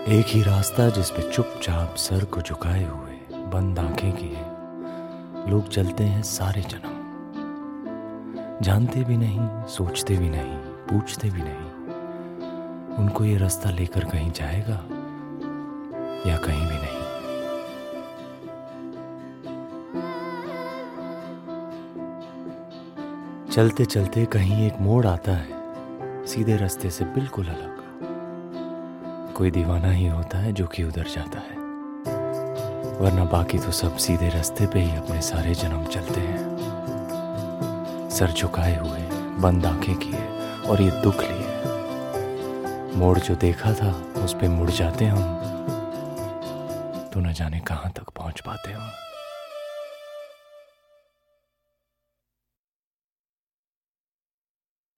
एक ही रास्ता जिस पे चुपचाप सर को झुकाए हुए बंद आंखें किए लोग चलते हैं सारे जन्म। जानते भी नहीं, सोचते भी नहीं, पूछते भी नहीं, उनको ये रास्ता लेकर कहीं जाएगा या कहीं भी नहीं। चलते चलते कहीं एक मोड़ आता है, सीधे रास्ते से बिल्कुल अलग। कोई दीवाना ही होता है जो कि उधर जाता है, वरना बाकी तो सब सीधे रास्ते पे ही अपने सारे जन्म चलते हैं। सर झुकाए हुए, बंद आंखें किए और ये दुख लिए। मोड़ जो देखा था उस पे मुड़ जाते हम, तो न जाने कहाँ तक पहुंच पाते हम।